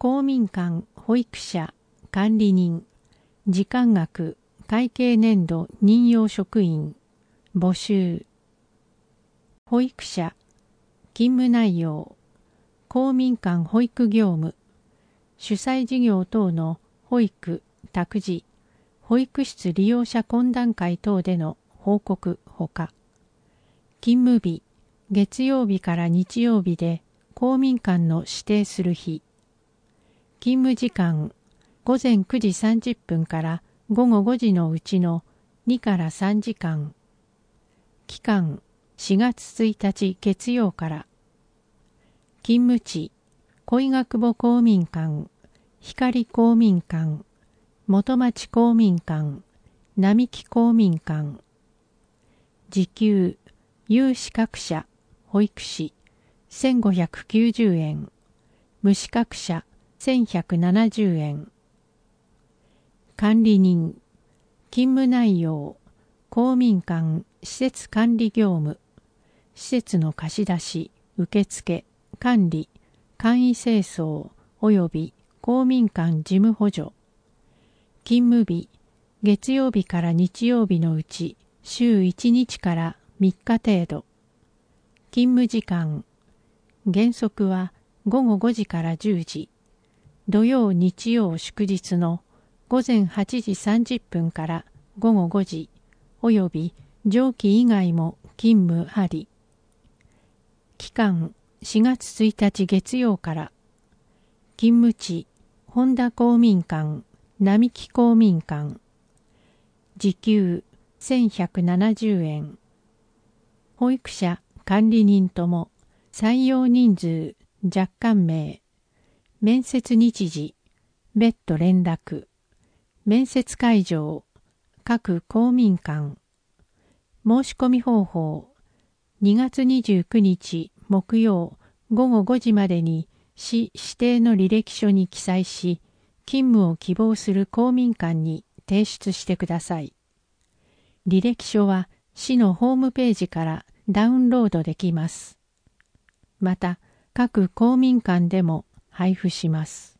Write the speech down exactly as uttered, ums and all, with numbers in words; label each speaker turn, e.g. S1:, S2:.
S1: 公民館保育者管理人時間額会計年度任用職員募集。保育者勤務内容公民館保育業務主催事業等の保育託児保育室利用者懇談会等での報告ほか、勤務日月曜日から日曜日で公民館の指定する日、勤務時間午前くじさんじゅっぷんから午後ごじのうちのにからさんじかん、期間しがつついたち月曜から、勤務地恋ヶ久保公民館、光公民館、元町公民館、並木公民館、時給有資格者保育士せんごひゃくきゅうじゅうえん、無資格者せんひゃくななじゅうえん。管理人勤務内容公民館施設管理業務施設の貸し出し受付管理簡易清掃及び公民館事務補助。勤務日月曜日から日曜日のうち週いちにちからみっか程度。勤務時間原則は午後ごじからじゅうじ、土曜日曜祝日の午前はちじさんじゅっぷんから午後ごじ及び上記以外も勤務あり。期間しがつついたち月曜から。勤務地本田公民館並木公民館。時給せんひゃくななじゅうえん。保育者管理人とも採用人数若干名面接日時別途連絡面接会場各公民館。申し込み方法にがつにじゅうくにち木曜午後ごじまでに市指定の履歴書に記載し、勤務を希望する公民館に提出してください。履歴書は市のホームページからダウンロードできます。また、各公民館でも配布します。